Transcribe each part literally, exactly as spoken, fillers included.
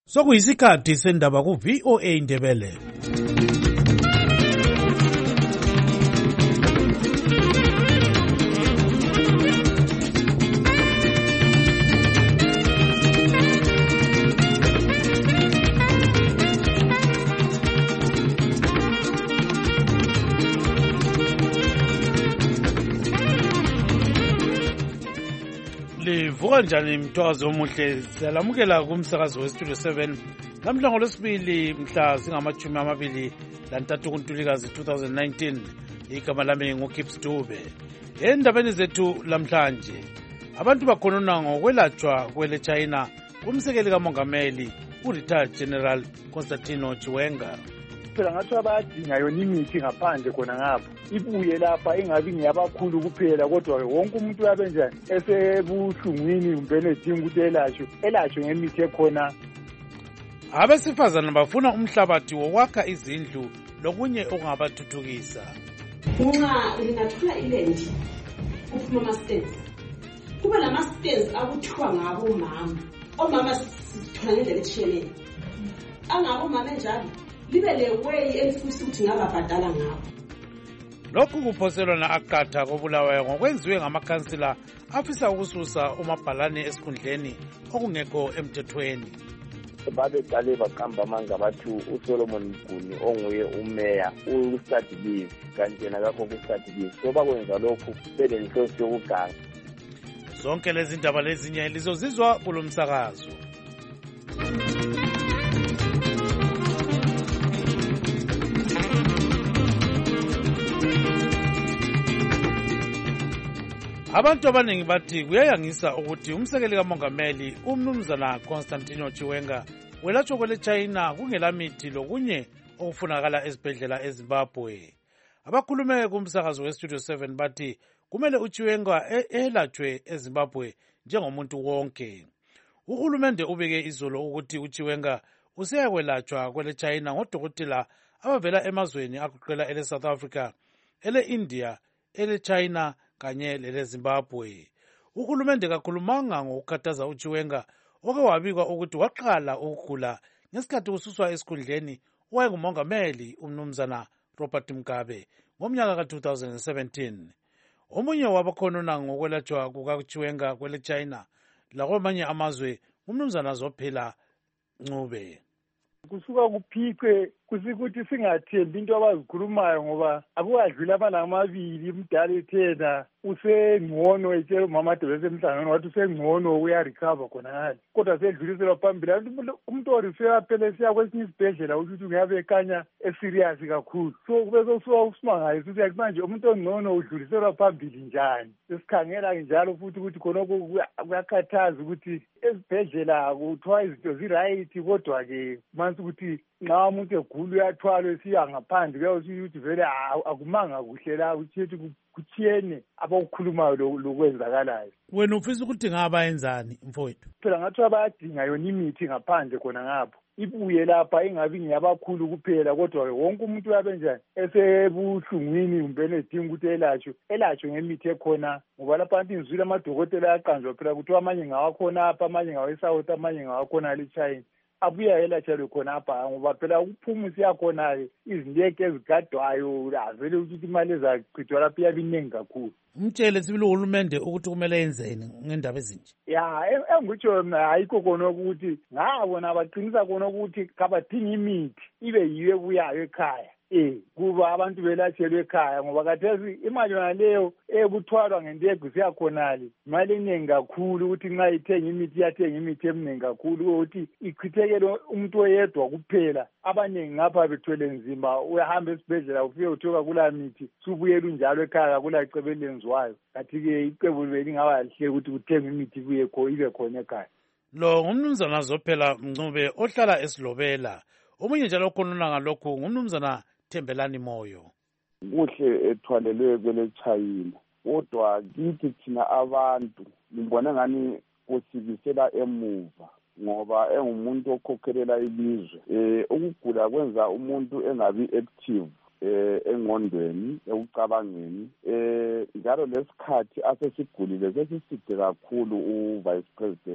Sokuyisikhathi sendaba ku V O A Indebele. Livuka njani mthokazi omuhle, siyalamukela kumsakazo westudio seven namhla ngolwesibili mhla zingamachumi amabili lantathu kuNtulikazi two thousand nineteen. Igama lami nguKips Dube. Endabeni zethu lamhlanje, abantu bakhonona ngokwelatshwa kwele China kumsekeli kamongameli uRetired General Constantino Chiwenga. Phela ngathi abadinga yona imithi ngaphandle khona ngapha ibuye lapha ingabi ngiyabakhulu kuphela, kodwa wonke umuntu uyabe njani esebuhlungwini umbene edinga ukuthi elashwe elashwe ngemithi ekhona. Abesifazana bafuna umhlabathi wokwakha izindlu lokunye okungabathuthukisa. Uma lingathola ilendi kuphuma ama-stairs, kuba lama-stairs akuthiwa ngabo umama, omama sithola ngendlela etshiyeneyo, angabo umama enjalo libe le way elifisa ukuthi ngababhadala ngabo. Lokhu kuphoselwana akatha kobulawayo ngokwenziwe ngamakhansila afisa ukususa umabhalane esikhundleni okungekho emthethweni. Babeqale baqamba amanga bathi uSolomon Mguni onguye umeya u-study leave kanti yena kakho ku-study leave, so bakwenza lokhu belenhloso yokuganga. Zonke lezi ndaba lezinye lizozizwa kulo msakazo. Abantu abaningi bathi kuyayangisa ukuthi umsekeli kamongameli umnumzana Constantino Chiwenga welatshwa kwele China kungelamithi lokunye okufunakala ezibhedlela eZimbabwe. Abakhulume kumsakazo westudio seven bathi kumele uChiwenga elatshwe eZimbabwe njengomuntu wonke. Uhulumende ubeke izolo ukuthi uChiwenga useyakwelatshwa kwele China ngodokotela abavela emazweni agoqela ele South Africa, ele India, ele China kanye lele Zimbabwe. Uhulumende kakhulumanga ngokukhathaza uChiwenga oke wabikwa ukuthi waqala ukugula ngesikhathi kususwa esikhundleni owayengumongameli umnumzana Robert Mugabe ngomnyaka ka two thousand seventeen. Omunye wabakhonona ngokwelatshwa kukaChiwenga kwele China lakwamanye amazwe umnumzana Zophela Ncube. Kusuka kuphicwe kusikuthi singathembi into abazikhulumayo ngoba akukadluli amalanga amabili umdala ethena usengcono etshela umama Dobese emhlangano wathi usengcono uyarecover khona ngale, kodwa sedluliselwa phambili. Umuntu orifera phela siya kwesinye isibhedlela ukuthi ungabe ekanya eserious kakhulu, so kube sosuka usimangayo ukuthi manje umuntu ongcono udluliselwa phambili njani. Sesikhangela njalo futhi ukuthi khonoko kuyakhathaza ukuthi ezibhedlela kuthiwa izinto zi-right, kodwa-ke mansi ukuthi nxa umuntu egula uyathwalwa esiya ngaphandle kuyawusiyo ukuthi vele akumanga kuhle la ukuthi kuthiyene abakukhulumayo lokwenzakalayo. Wena ufisa ukuthi ngabayenzani mfowethu? Phela ngathiwa bayadinga yona imithi ngaphandle khona ngapho ibuye lapha ingabi ngiyabakhulu kuphela, kodwa wonke umuntu uyabe njani esebuhlungwini umbene edinga ukuthi elashwe elashwe ngemithi ekhona. Ngoba lapha anti ngizwile amadokotela ayaqanjwa phela kuthiwa amanye ngawakhona apha, amanye ngawe-South, amanye ngawakhona le-China abuya yelatshelwe khona apha, ngoba phela ukuphuma siyakhona-ke izindleko ezigadwayo avele ukuthi imali ezachithwa lapha iyabe iningi kakhulu. Umtshele sibili uhulumende ukuthi kumele yenzeni ngendaba ezinje. Ya engikutsho ayikho khona ukuthi ngabona baqinisa khona ukuthi kabadinga imithi ibe yiyo ebuyayo ekhaya. Eh kuba abantu belatshelwe ekhaya ngoba kathesi imali yona leyo ekuthwalwa ngentego siyakhonali imali eningi kakhulu ukuthi nxa ithenga imithi iyathenga imithi eminingi kakhulu ukuthi ichithekele umuntu oyedwa kuphela. Abaningi ngapha bethwele nzima, uyahamba esibhedlela ufike uthoka kula mithi subuyela unjalo ekhaya kula cebo elenziwayo. Kathi-ke icebo belingaba lihle ukuthi kuthenge imithi kuye kho ibe khona ekhaya. Lo ngumnumzana Zophela Ncube ohlala eSilobela. Omunye njalo okhonona ngalokhu ngumnumzana Thembelani Moyo. Kuhle ethwalelwe kwele China, kodwa kithi thina abantu ngibona ngani kusibisela emuva ngoba engumuntu okhokhelela ilizwe. Eh ukugula kwenza umuntu engabi active eh engqondweni ekucabangeni. Eh njalo lesikhathi asesigulile sesiside kakhulu u vice president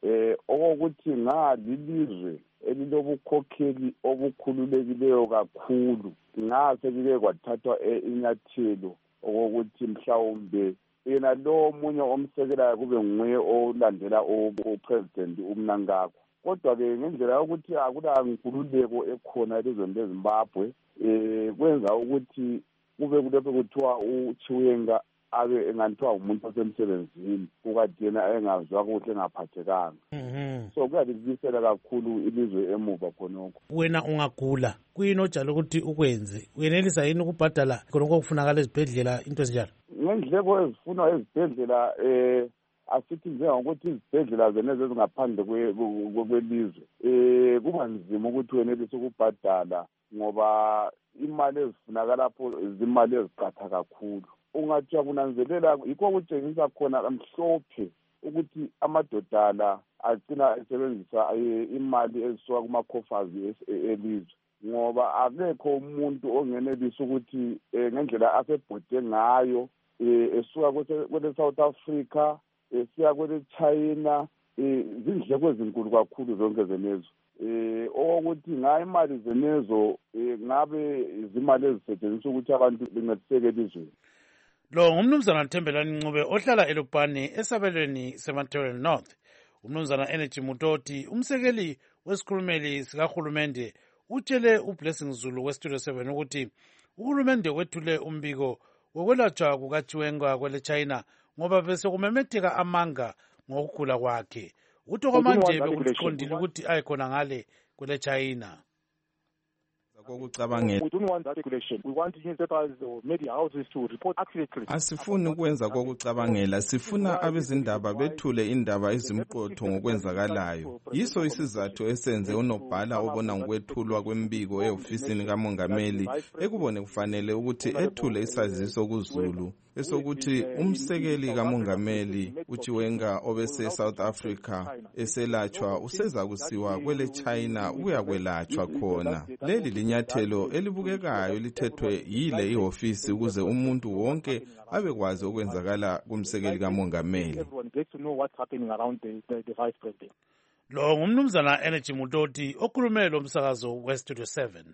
eh okokuthi ngalilizwe elilobukhokheli obukhululekileyo kakhulu ngase kike kwathathwa inyathelo okokuthi mhlawumbe yena lo munye omsekelayo kube nguye olandela upresident uMnangagwa. Kodwa ke ngendlela yokuthi akula nkululeko ekhona elizweni leZimbabwe eh kwenza ukuthi kube kulapho kuthiwa uChiwenga abe engathiwa umuntu osemsebenzini ukade yena engazwa kuhle engaphathekanga. So kuyalibisela kakhulu ilizwe emuva khonokho. Wena ungagula kuyini ojalo ukuthi ukwenze uyenelisa yini ukubhadala khonokho kufunakala ezibhedlela into ezinjalo? Ngendleko ezifunwa ezibhedlela eh asithi njengokuthi izibhedlela zeneze ezingaphandle kwelizwe eh kuba nzima ukuthi wenelise ukubhadala ngoba imali ezifunakala lapho izimali ezicatha kakhulu. Ungathi akunanzelela yikho ukutshengisa khona mhlophe ukuthi amadoda la agcina esebenzisa imali ezisuka kumakhofazi elizwe ngoba akekho umuntu ongenelisa ukuthi ngendlela asebhode ngayo esuka kwele South Africa esiya kwele China izindleko ezinkulu kakhulu zonke zenezo eh okokuthi ngayo imali zenezo ngabe izimali ezisetshenziswa ukuthi abantu bencediseke elizweni. Lo ngumnumzana Thembelani Ncube ohlala eLupane esabelweni seMaterial North. Umnumzana Energy Mutoti umsekeli wesikhulumeli sikahulumende utshele uBlessing Zulu weStudio seven ukuthi uhulumende wethule umbiko wokwelatshwa kukaChiwenga kwele China ngoba bese kumemetheka amanga ngokugula kwakhe. Utho manje bekuqondile ukuthi ayikhona ngale kwele China. Kokucabangela asifuni ukwenza kokucabangela, sifuna abezindaba bethule indaba ezimqotho ngokwenzakalayo. Yiso isizathu esenze unobhala obona ngokwethulwa kwembiko eofisini kamongameli ekubone kufanele ukuthi ethule isaziso kuZulu esokuthi umsekeli kamongameli uChiwenga obese South Africa eselatshwa useza kusiwa kwele China uyakwelatshwa khona. Leli linyathelo elibukekayo lithethwe yile iofisi ukuze umuntu wonke abekwazi okwenzakala kumsekeli kamongameli. Lo ngumnumzana Energy Mutoti okhulume lo msakazo weStudio seven.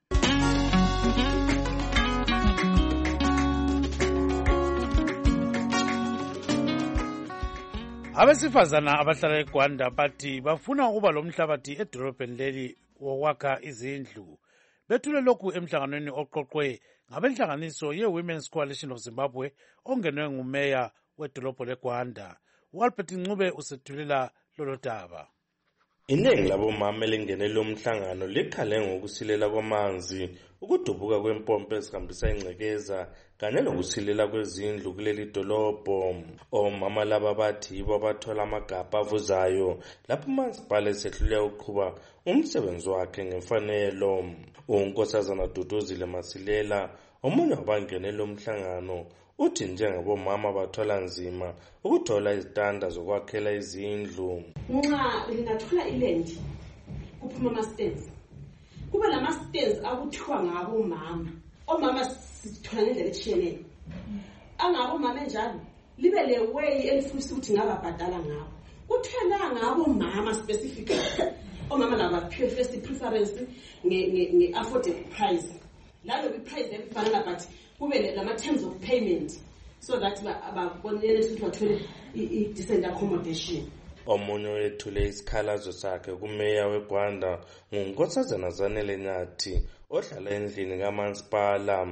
Abesifazana abahlala eGwanda bathi bafuna ukuba lo mhlabathi edolobheni leli wokwakha izindlu. Bethule lokhu emhlanganweni oqoqwe ngabenhlanganiso ye-Women's Coalition of Zimbabwe ongenwe ngumeya wedolobho leGwanda. uAlbert Ncube usethulela lolo daba. Iningi labomama elingenele umhlangano likhale ngokusilela kwamanzi, ukudubuka kwempompo ezihambisa ingcekeza kanye nokusilela kwezindlu kuleli dolobho. Omama laba bathi yibo abathola amagabha avuzayo lapho umasipala esehluleka ukuqhuba umsebenzi wakhe ngemfanelo. uNkosazana Duduzile Masilela omunye wabangenele umhlangano uthi njengabomama bathola nzima ukuthola izitanda zokwakhela izindlu. Nxa lingathola ilendi kuphuma ama-stairs kuba lama-stairs akuthiwa ngabomama. Omama sithola ngendlela etshiyeneyo. Angabomama enjalo libe le way elifisa ukuthi ngababhadala ngabo. Kuthiwa la ngabomama specifically. Omama laba baphiwe first preference nge-affordable price. Lalo kwi-price efanana but kube lama-terms of payment so that ababonele ukuthi bathole i-decent accommodation. Omunye wethule isikhalazo sakhe kumeya weGwanda nguNkosazana Zanele Nyathi ohlala endlini kamasipala.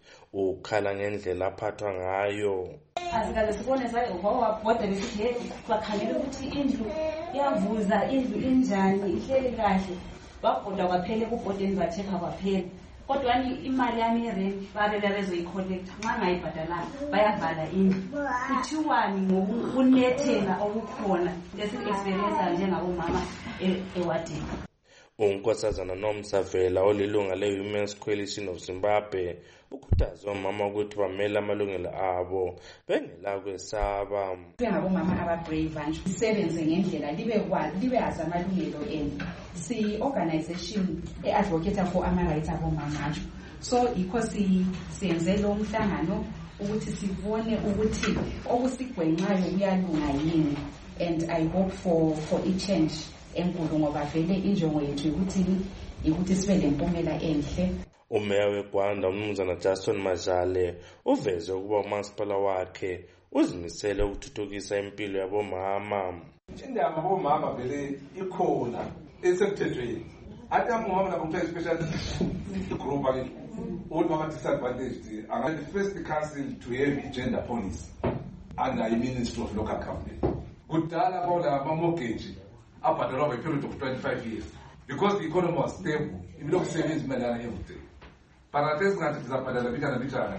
Ukhala ngendlela aphathwa ngayo. Asikaze sibone wabhoda besithi bakhangela ukuthi indlu iyavuza, indlu injani, ihleli kahle. Wabhoda kwaphela kubhodeni bathekha kwaphela. Kodwa imali yami yerent babela bezoyicollect nxa ngayibhadalanga bayavala indlu. Kuthiwani ngokunethela okukhona lesi-experience njengabomama ewadini. uNkosazana Nomsavela olilunga le-Women's Coalition of Zimbabwe ukhuthaza omama ukuthi bamele amalungelo abo bengela kwesaba. Njengabomama ababrave nje sisebenze ngendlela libe kwazi libe yazi amalungelo enu. Si-organization e-advocate for ama-rights abomama nje. So ikho siyenze lo mhlangano ukuthi sibone ukuthi okusigwenxayo kuyalunga yini. and I hope for for i-change enkulu ngoba vele injongo yethu ikuthini ikuthi sibe lempumela enhle. Umeya weGwanda umnumzana Justin Majale uveze ukuba umasipala wakhe uzimisele ukuthuthukisa impilo yabomama. Indaba bomama vele ikhona esemthethweni. Athi amama nabo special group ali all mama disadvantaged. And the first council to have gender policy under the Ministry of Local Government. Kudala bola mamortgage abhadalwa by a period of twenty-five years because the economy was stable. Imiloko sebenzi malana everything. Paratesi ngathi sizabhadala bitana bitana.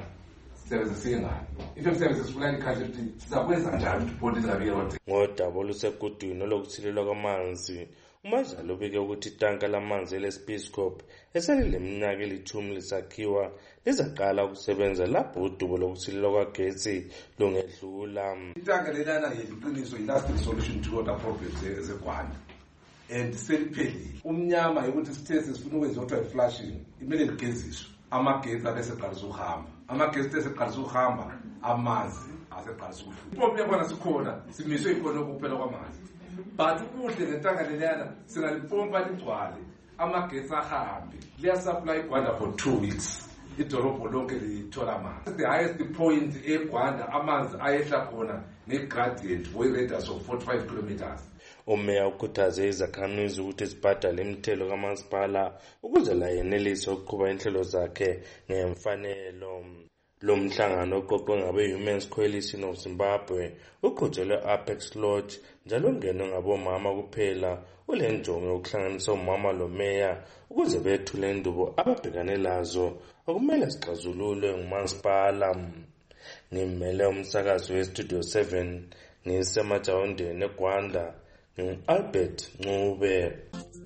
Ngodaba olusegudwini olokuthilelwa kwamanzi, uMajale ubike ukuthi itanka lamanzi ele-Speedcorp eselile minyaka elithumi lisakhiwa lizaqala ukusebenza lapho udubo lokuthilelwa kwagesi lungedlula. Itanka lelana yeliqiniso industrial solution to water problems ezeGwanda and seliphelile. Umnyama ukuthi sithe sifuna ukwenza water flushing imele ligeziswe. Amagesi abeseqalisa ukuhamba amagesi eseqalisa ukuhamba amanzi aseqalisa ukuhluka. Iproblem yabona sikhona simiswe ikona ukuphela kwamanzi but ubuhle ngentanga lelana singalipompa ligcwale amagesi ahambe liya supply eGwanda for two weeks idolobho lonke lithola amanzi. The highest point eGwanda amanzi ayehla khona ne-gradient way radius of forty-five kilometers. Umeya ukhuthaze izakhamizi ukuthi zibhadale imithelo kamasipala ukuze la yenelise ukuqhuba inhlelo zakhe ngemfanelo. Lo mhlangano oqoqwe ngabe-Women's Coalition of Zimbabwe uqhutshelwe Apex Lodge njalo ungenwe ngabomama kuphela ule njongo yokuhlanganisa umama lo meya ukuze bethule indubo ababhekane lazo okumele zixazululwe ngumasipala. Ngimele umsakazi we-Studio seven ngisemajawondeni eGwanda Albert Ncube.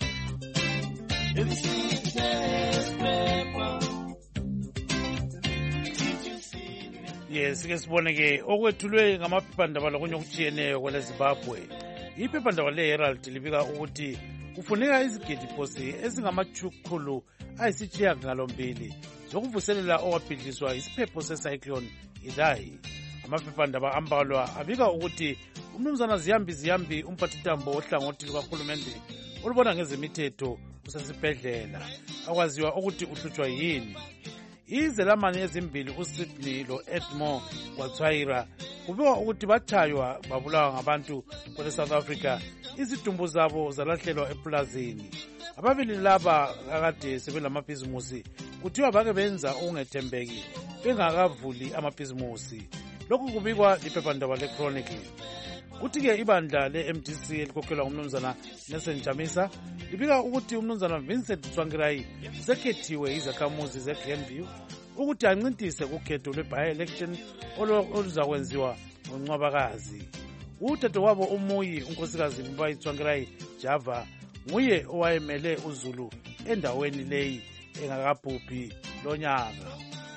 Yes, ke sibone ke okwethulwe ngamaphephandaba lokunye okujiyeneyo kwele Zimbabwe. Iphephandaba le-Herald libika ukuthi kufuneka izigidiphosi ezingamakhulu ayisishiyagalombili zokuvuselela owabhidliswa isiphepho secyclone Idai. Amaphephandaba ambalwa abika ukuthi umnumzana Ziyambi Ziyambi umphathintambo ohlangothi lukahulumende olubona ngezemithetho usesibhedlela akwaziwa ukuthi uhlutshwa yini. Izelamani ezimbili uSydney lo Edmore Watswaira kubikwa ukuthi batshaywa babulawa ngabantu kwele South Africa izidumbu zabo zalahlelwa eplazini. Ababili laba akade sebelamabhizimusi kuthiwa bake benza okungethembeki bengakavuli amabhizimusi. Lokhu kubikwa liphephandaba le-Chronicle. Kuthi-ke ibandla le-M D C elikhokhelwa ngumnumzana Nelson Chamisa libika ukuthi umnumzana Vincent Tsvangirai usekhethiwe izakhamuzi ze-Glenview ukuthi ancintise kukhetho lwe-by-election oluzakwenziwa ngoNcwabakazi. Udadewabo uMuyi unkosikazi Mbayi Tsvangirai Java nguye owayemele uZulu endaweni leyi engakabhubhi lonyaka.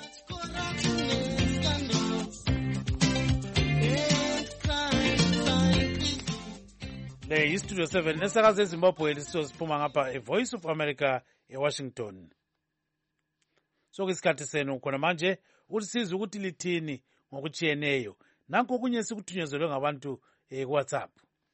Le iStudio seven nesakaze eZimbabwe lisizoziphuma ngapha eVoice of America eWashington. So isikhathi senu khona manje ukuthi size ukuthi lithini ngokuchiyeneyo. Nanku okunye sikuthunyezelwe ngabantu eh WhatsApp.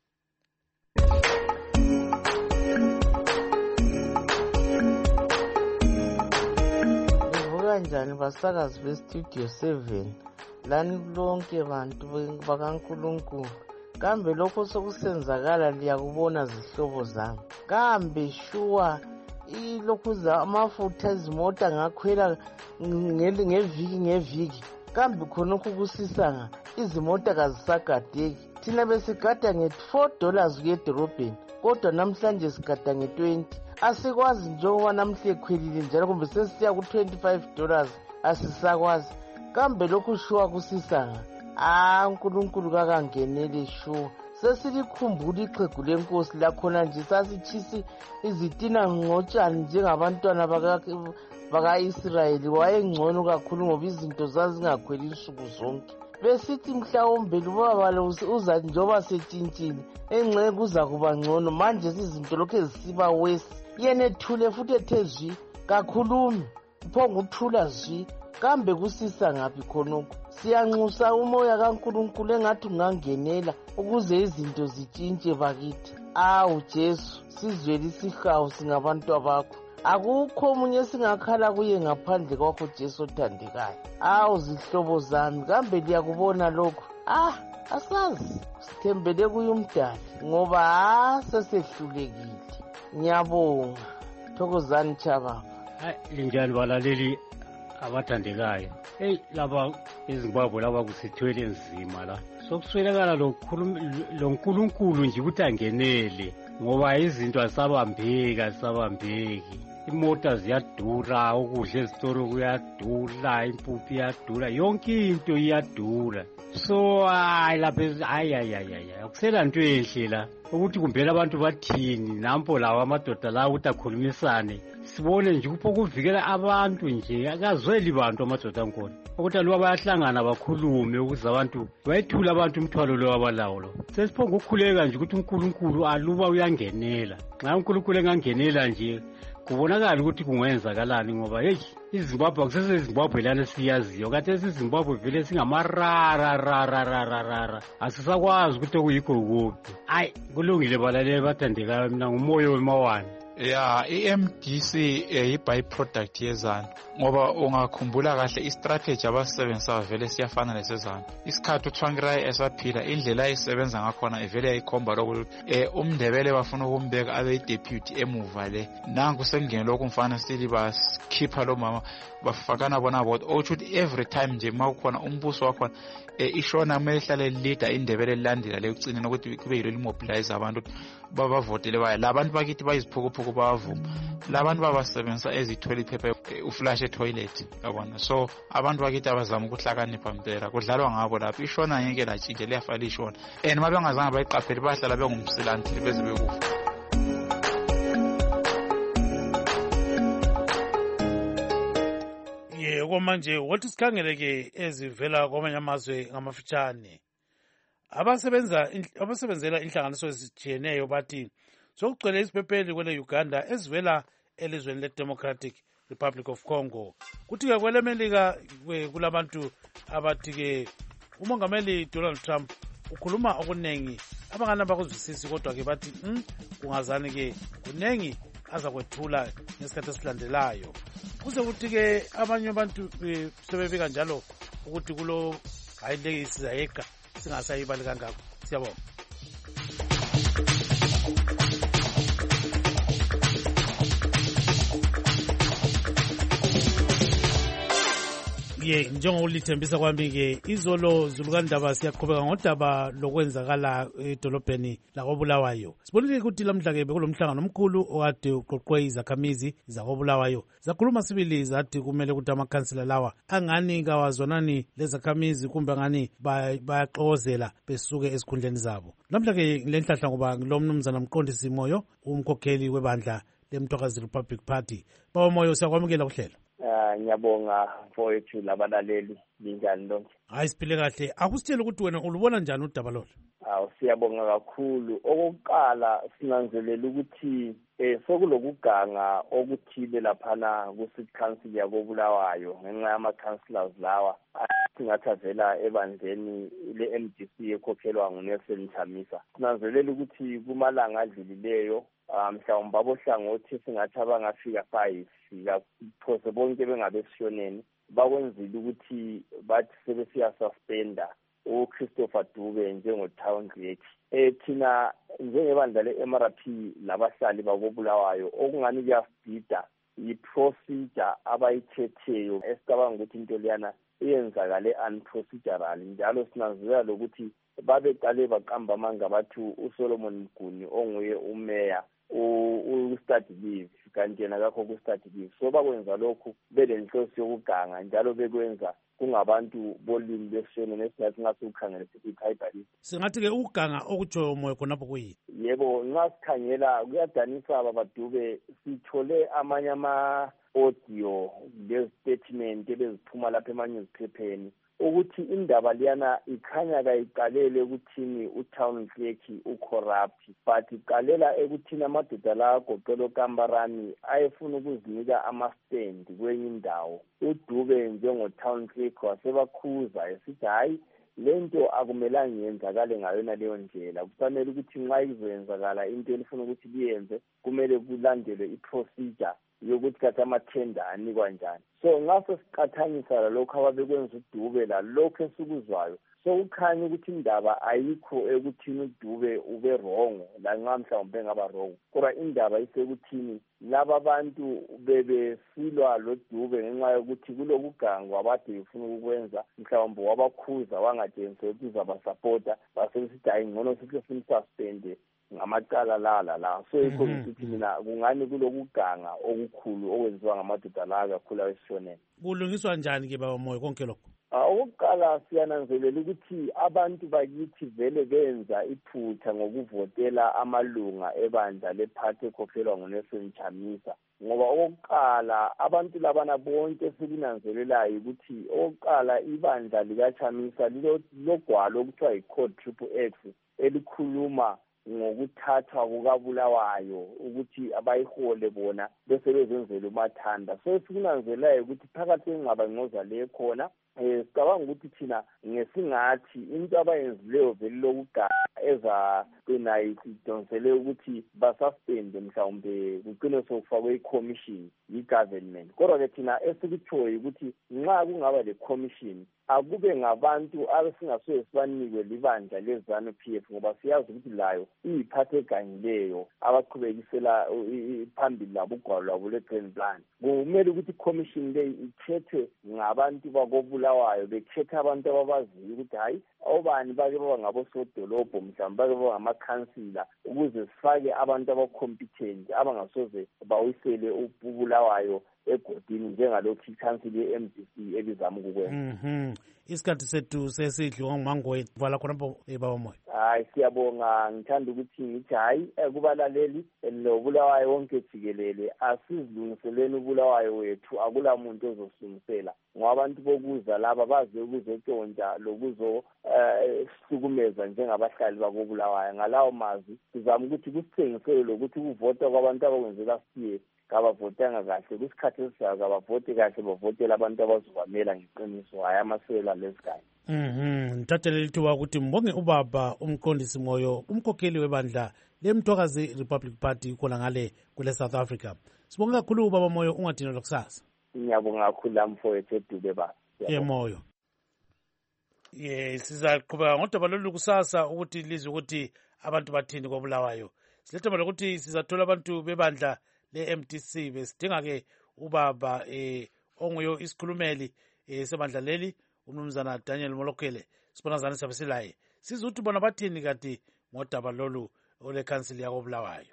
Livuka njani basakazi beStudio seven lani lonke bantu bakaNkulunkulu. Kambe lokho sokusenzakala liyakubona zihlobo zami. Kambe shuwa ilokhuza amafutha ezimota ngakhwela ngeviki ngeviki. Kambe khonokho kusisanga izimota kazisagadeki. Thina besigada nge-four dollars kuye edorobheni kodwa namhlanje sigada nge-twenty. Asikwazi njengoba namhle khwelile njalo kumbe sesiya ku-twenty-five dollars asisakwazi. Kambe lokhu shuwa kusisanga. Ah, uNkulunkulu kakangenele shuwa. Sesilikhumbula ixhegu lenkosi lakhona nje sasitshisi izitina ngotshani njengabantwana baka-Israyeli. Wayengcono kakhulu ngoba izinto zazingakhweli insuku zonke. Besithi mhlawumbe lubaba lo uza njengoba setshintshile engceke kuza kuba ngcono manje izinto lokhu ezisiba wesi. Yena ethule futhi ethe zwi kakhulumi. Uphonga uthula zwi kambe kusisa ngaphi khonokho? Siyanxusa umoya kaNkulunkulu engathi ungangenela ukuze izinto zitshintshe bakithi. Awu Jesu, sizwele isihawu singabantu abakho. Akukho omunye singakhala kuye ngaphandle kwakho Jesu othandekayo. Awu zihlobo zami, kambe liyakubona lokho? Ah, asazi, sithembele kuye umdali ngoba ah sesehlulekile. Ngiyabonga. Thokozani Chababa. Hayi linjani balaleli abathandekayo. Hey laba eZimbabwe laba kusithwele nzima la. Sokuswelakala lo nkulunkulu nje ukuthi angenele ngoba izinto asabambeki asabambeki. Imota ziyadura, ukudla ezitoro kuyadura, impuphu iyadura, yonke into iyadura. So hayi lapha hayi hayi hayi akusela nto enhle la ukuthi kumbela abantu bathini nampo lawa amadoda la ukuthi akhulumisane sibone nje kupho kuvikela abantu nje akazweli bantu amadoda ankona ukuthi alo bayahlangana bakhulume ukuze abantu bayithula abantu umthwalo lo wabalawo lo sesiphonga ukukhuleka nje ukuthi uNkulunkulu aluba uyangenela nxa uNkulunkulu engangenela nje kubonakala ukuthi kungenzakalani ngoba hey iZimbabwe akusese iZimbabwe lana siyaziyo kade iZimbabwe vele singamarara rara rara rara asisakwazi ukuthi okuyikho kuphi hayi kulungile balalele bathandekayo mina ngumoyo wemawani. Ya i-M D C i-byproduct yezanu ngoba ungakhumbula kahle i-strategy abasebenzisa vele siyafana lesezanu. Isikhathi uTsvangirai esaphila indlela ayisebenza ngakhona ivele yayikhomba lokuthi umndebele bafuna ukumbeka abe i-deputy emuva le nangu sekungene lokhu mfana sili basikhipha lo mama bafakana bona bodwa ukuthi every time nje makukhona umbuso wakhona ishona kumele ihlale leader indebele lilandela le ucine nokuthi kube yilo limobilize abantu babavotele baya labantu bakithi bayiziphukuphuku bavuma labantu babasebenza ezithwele iphepha uflash etoilet yabona so abantu bakithi abazama ukuhlakanipha mpela kudlalwa ngabo lapho ishona ngeke latshintshe liyafala ishona and mabengazange bayiqaphele bahlala bengumsilanti beze bekufa. Yebo manje wathi sikhangeleke ezivela kwamanye amazwe ngamafitshane abasebenza abasebenzela inhlanganiso ezijiyeneyo bathi sokugcwele isiphepheli kwele Uganda ezivela elizweni le-Democratic Republic of Congo. Kuthi-ke kwele Melika kulabantu abathi-ke umongameli Donald Trump ukhuluma okuningi abangani abakuzwisisi kodwa-ke bathi mm, kungazani-ke kuningi aza kwethula ngesikhathi esilandelayo. Kuze kuthi-ke abanye abantu sebebika njalo ukuthi kulo hayi leke isizayeka singasayibali kangako. Siyabonga. Ye njengolithembisa kwami-ke izolo zulukandaba siyaqhubeka ngodaba lokwenzakala edolobheni lakobulawayo. Sibonile ukuthi lamhla-ke bekulomhlangano omkhulu okade uqoqwe izakhamizi zakobulawayo zakhuluma sibili zathi kumele ukuthi amakhansila lawa angani kawazwanani lezakhamizi kumbe angani bayaxokozela besuke ezikhundleni zabo. Lamhla-ke le nhlahla ngoba lo mnumzana Mqondisi Moyo umkhokheli webandla leMthwakazi Republic Party. Baba Moyo siyakwamukela kuhlelo. Ngiyabonga mfowethu labalaleli linjani lonke. Hayi siphile kahle akusitshela ukuthi wena ulubona njani udaba lolo. Awu siyabonga kakhulu. Okokuqala sinanzelela ukuthi eh sokulokuganga okuthile laphana ku-City Council yakobulawayo ngenxa yama-councillors lawa singathazela ebandleni le-M D C ekhokhelwa nguNelson Chamisa. Sinanzelela ukuthi kumalanga adlulileyo mhlawumbe abohlangothi singathi abangafika five phose bonke bengabesishoneni bakwenzile ukuthi bathi sebesiya suspenda uChristopher Dube njengo-town clerk. Eh thina njengebandla le-M R P labahlali bakobulawayo okungani kuyasibhida yi-procedure abayithetheyo esicabanga ukuthi into leyana iyenzakale unprocedural njalo sinanzelela lokuthi babeqale baqamba amanga bathi uSolomon Mguni onguye umeya u-study leave kanti yena kakho ku-study leave so bakwenza lokhu belenhloso yokuganga njalo bekwenza kungabantu bolimi besishone nesingathi ngathi ukukhangela sithi itribalism. Singathi-ke ukuganga okutshoyo Moyo khonapho kuyini? Yebo nxa sikhangela kuyadanisa babaDube sithole amanye ama-audio lezi-statement ebeziphuma lapha emanyuziphepheni ukuthi indaba liyana ikhanya kayiqalele ukuthini utown clerk ucorrupt but iqalela ekuthini amadoda la agoqela okambarani ayefuna ukuzinika ama-stand kwenye indawo. uDube njengo-town clerk wasebakhuza esithi hayi lento akumelanga yenzakale ngayona leyo ndlela, kufanele ukuthi nxa izoyenzakala into elifuna ukuthi liyenze kumele kulandelwe i-procedure yokuthi kathi amathenda anikwa njani. So ngaso siqathanisa lalokho ababekwenza uDube lalokho esikuzwayo, so kukhanya ukuthi indaba ayikho ekuthini uDube ube wrong lanxa mhlawumbe engaba wrong, kodwa indaba isekuthini laba abantu bebesilwa lo Dube ngenxa yokuthi kulokugangwa abade befuna ukwenza mhlawumbe wabakhuza wangajensi ukuthi uzabasupporta basebesithi hayi ngcono sihle simsuspende ngamacala lala la. So yikho ukuthi mina kungani kulokuganga okukhulu okwenziwa ngamadoda la kakhulu awesishoneni. Kulungiswa njani ke baba Moyo konke lokho? Okokuqala siyananzelela ukuthi abantu bakithi vele benza iphutha ngokuvotela amalunga ebandla lephathi ekhokhelwa nguNelson Chamisa, ngoba okokuqala abantu labana bonke sikunanzelelayo ukuthi okokuqala ibandla likaChamisa lilogwalo okuthiwa yi-Code Triple X elikhuluma ngokuthathwa kukabulawayo ukuthi abayihole bona bese bezenzela umathanda. So sikunanzelelayo ukuthi phakathi kwengxabangxoza le khona eh sicabanga ukuthi thina ngesingathi into abayenzileyo vele lokugana eza kwenayidonsele ukuthi basuspende mhlawumbe kuqine sokufakwe i-commission yi-government, kodwa ke thina esikutshoyo ukuthi nxa kungaba le-commission akube ngabantu abesingasoye sibanikwe libandla lezanu P F ngoba siyazi ukuthi layo iyiphathe egangileyo abaqhubekisela phambili labo ugwalo lwabo le-Grand Plan. Kumele ukuthi i-commission le ikhethwe ngabantu bakobulawayo, bekhetha abantu ababaziyo ukuthi hayi obani bake baba ngabosodolobho mhlawumbe bake baba ngamakhansila ukuze sifake abantu abacompetent abangasoze bawisele ubulawayo egodini njengalokhu ikhansili ye-M D C ebizama ukukwenza. Mhm. Isikhathi sethu sesidliwa ngumangoye vala khonapho baba Moyo. Hayi siyabonga, ngithanda ukuthi ngithi hayi kubalaleli lobulawayo wonke jikelele asizilungiseleni ubulawayo wethu, akula muntu ozosilungisela ngoba abantu bokuza laba baze ukuzotshontsha lokuzo sihlukumeza njengabahlali bakobulawayo. Ngalawo mazwi sizama ukuthi kusithengisele lokuthi kuvota kwabantu abakwenzela siye kabavotanga kahle kusikhathi esizayo kabavote kahle bavotela abantu abazobamela ngeqiniso hayi amasela lesigaba. Mhm. Ngithathele lithuba ukuthi mbonge ubaba umqondisi Moyo umkhokheli webandla leMthwakazi Republic Party khona ngale kule South Africa. Sibonge kakhulu ubaba Moyo, ungadinwa lokusasa. Ngiyabonga kakhulu lamfowethu eDube ba. Ye Moyo. Yes, sizaqhubeka ngodaba lolu kusasa ukuthi lizwe ukuthi abantu bathini kobulawayo. Silethemba lokuthi sizathola abantu bebandla le-M D C besidinga ke ubaba eh onguyo isikhulumeli eh sebandla leli umnumzana Daniel Molokele sibonazana sabe silaye sizuthi bona bathini kati ngodaba lolu ole council yakobulawayo.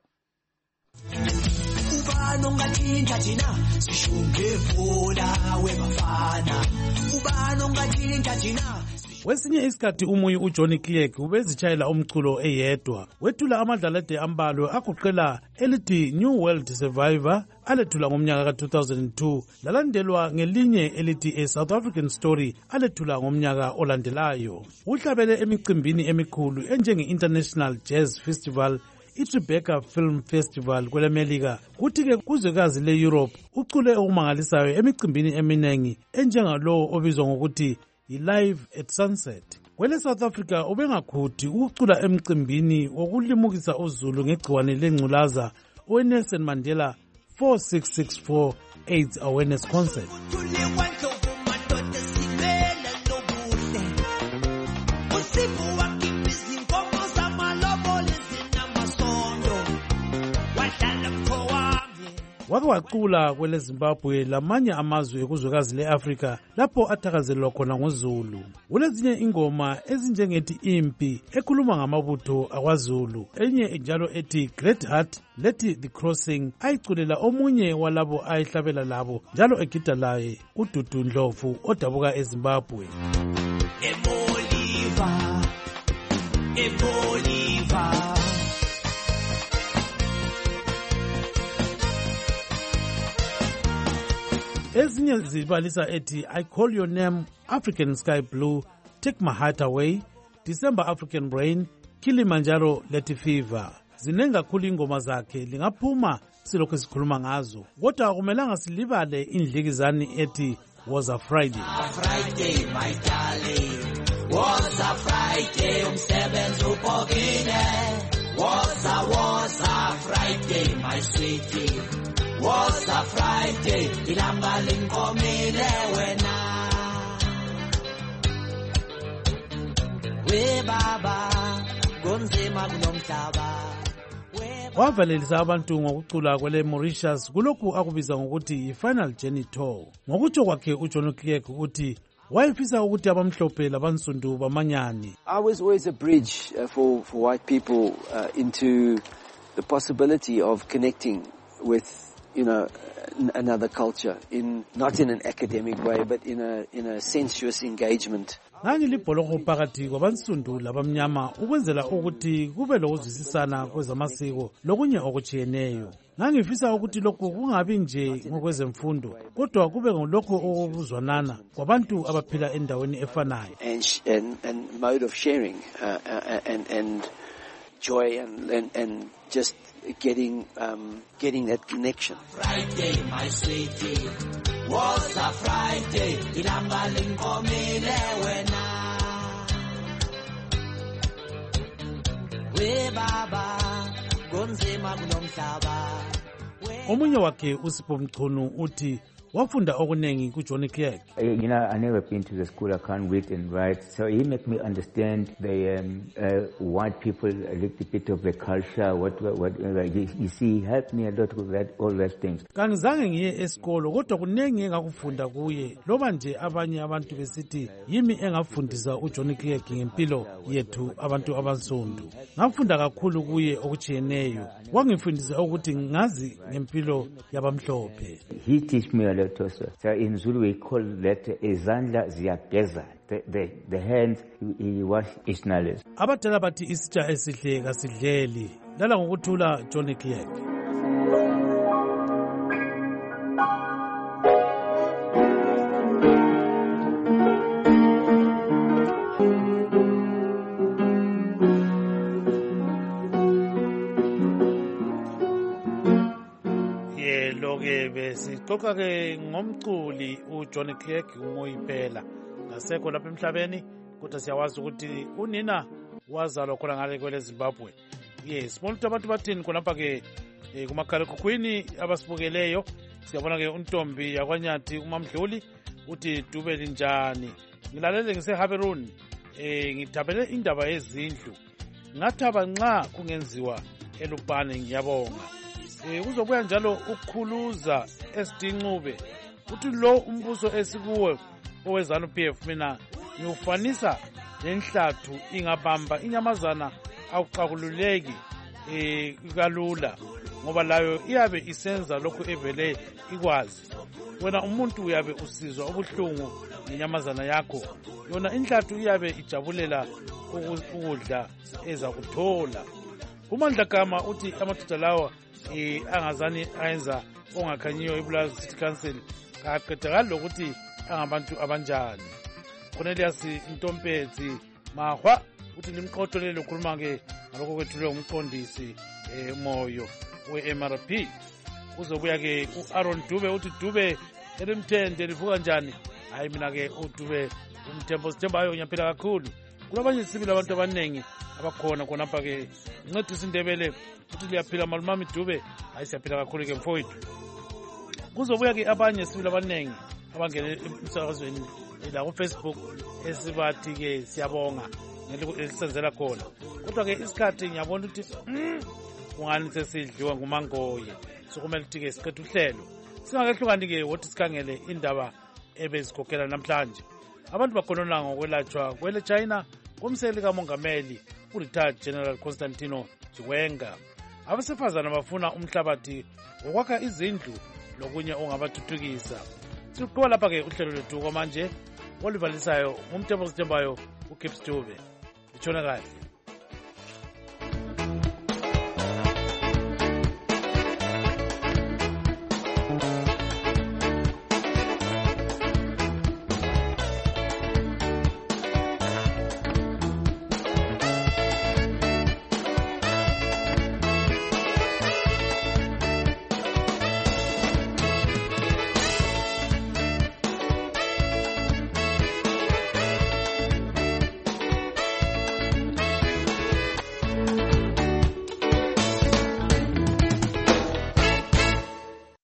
Ubani ongathinta thina sishunge phola webafana, ubani ongathinta thina. Wesinye isikhathi umuyi uJohnny Clegg ubezitshayela umculo eyedwa wethula amadlalade ambalwe agoqela elithi New World Survivor alethula ngomnyaka ka two thousand two lalandelwa ngelinye elithi A South African Story alethula ngomnyaka olandelayo. Uhlabele emicimbini emikhulu enjenge-International Jazz Festival, iTribeca Film Festival kwelemelika, kuthi ke kuzwekazi le-Europe ucule okumangalisayo emicimbini eminengi enjengalowo obizwa ngokuthi i-Live at Sunset. Kwele South Africa ubengakhuthi ukucula emcimbini wokulimukisa uZulu ngegciwane lengculaza oweNelson Mandela four six six four AIDS Awareness Concert. Wake wacula kwele Zimbabwe lamanye amazwe ekuzwekazi le-Afrika lapho athakazelelwa khona ngoZulu. Kulezinye ingoma ezinjengethi impi ekhuluma ngamabutho akwaZulu, enye njalo ethi Great Heart lethi The Crossing ayiculela omunye walabo ayihlabela labo njalo egida laye uDudu Ndlovu odabuka eZimbabwe. Eboliva Eboliva Ezinye zibalisa ethi I Call Your Name, African Sky Blue, Take My Heart Away, December African Rain, Kilimanjaro Let Fever. Zinengi kakhulu ingoma zakhe, lingaphuma silokhu sikhuluma ngazo. Kodwa akumelanga silibale indlikizani ethi Was a Friday. A Friday, my darling. Was a Friday, umsebenzi ubhokile. Was a, was a Friday, my sweetie. Was a Friday, ilanga linkomile wena. We baba, kunzima kunomhlaba. Wavalelisa abantu ngokucula kwele Mauritius kulokhu akubiza ngokuthi i-Final Journey Tour. Ngokutsho kwakhe uJohn Clegg uthi wayefisa ukuthi abamhlophe labansundu bamanyane. I was always a bridge uh, for, for white people uh, into the possibility of connecting with, you know, another culture, in not in an academic way, but in a in a sensuous engagement. Ngangilibholoko phakathi kwabansundu labamnyama ukwenzela ukuthi kube lokuzwisisana kwezamasiko lokunye okutshiyeneyo. Ngangifisa ukuthi lokhu kungabi nje ngokwezemfundo kodwa kube ngolokho okuzwanana kwabantu abaphila endaweni efanayo. And and and mode of sharing uh, uh, and and joy and and, and just getting um getting that connection. Friday, my sweetie, was a Friday, ilanga linkomile wena. We baba, kunzima kunomhlaba. Omunye wakhe uSipho Mchunu uthi wafunda okunengi kuJohn Clegg. You know, I never been to the school, I can't read and write, so he made me understand the um, uh, white people, a little bit of the culture, what, what, what uh, you, you see, he helped me a lot with that, all those things. Kangizange ngiye esikolo kodwa kunengi engakufunda kuye, loba nje abanye abantu besithi yimi engafundisa uJohn Clegg ngempilo yethu abantu abansundu. Ngafunda kakhulu kuye okutshiyeneyo, wangifundisa ukuthi ngazi ngempilo yabamhlophe. He teach me a lot also. So in Zulu we call that izandla ziyageza. The, the, the hands he wash isnales. Abadala bathi isitsha esihle kasidleli. Lala ngokuthula Johnny Clegg. Sixoxa ke ngomculi uJohn Clegg ungoyiphela ngasekho lapha emhlabeni kodwa siyawazi ukuthi unina wazalwa khona ngale kwele Zimbabwe. Yes, sibona ukuthi abantu bathini khonapha ke kumakhalekhukhwini abasibukeleyo. Siyabona ke untombi yakwanyathi uMamdluli uthi Dube linjani. Ngilalele ngiseHaberun eh ngithabele indaba yezindlu. Ngathaba nxa kungenziwa eLupane ngiyabonga. Eh kuzobuya njalo ukukhuluza esidinqube uthi lo umbuso esikuwe owezana P F mina ngiufanisa lenhlathu ingabamba inyamazana awuqakululeki eh kalula ngoba layo iyabe isenza lokho evele ikwazi. Wena umuntu uyabe usizwa ubuhlungu ngenyamazana yakho, yona inhlathu iyabe ijabulela ukudla eza kuthola. uMandla Gama uthi amadoda lawa eh angazani ayenza ongakhanyiyo eBulawayo City Council kaqedakala lokuthi angabantu abanjani. Cornelius Ntompetsi Mahwa uthi limqoqolele ukukhuluma ke ngalokho kwethulwe umqondisi eh Moyo we-M R P. Uzobuya ke uAaron Dube uthi Dube elimthende livuka njani. Hayi mina ke uDube umthembo sithembayo nyaphela kakhulu. Kulabanye sibili abantu abanengi abakhona khonapha ke Ncedisa Indebele uthi liyaphila malumami Dube. Hayi siyaphila kakhulu ke mfowethu. Kuzobuya ke abanye sibili abanengi abangene emsakazweni la ku Facebook esibathi ke siyabonga ngelisenzela khona. Kodwa ke isikhathi ngiyabona ukuthi ungani sesidliwa ngumangoye sokumele ukuthi ke siqedwe uhlelo. Singakehlukani ke wothi sikhangele indaba ebezigogela namhlanje. Abantu bakhonona ngokwelatshwa kwele China komseli kamongameli uRetired General Constantino Chiwenga. Abasefazana bafuna umhlabathi wokwakha izindlu lokunye ongabathuthukisa. Siqoba lapha ke uhlelo lethu kwamanje olivalisayo umthembo sithembayo uKips Dube. Itshona kahle.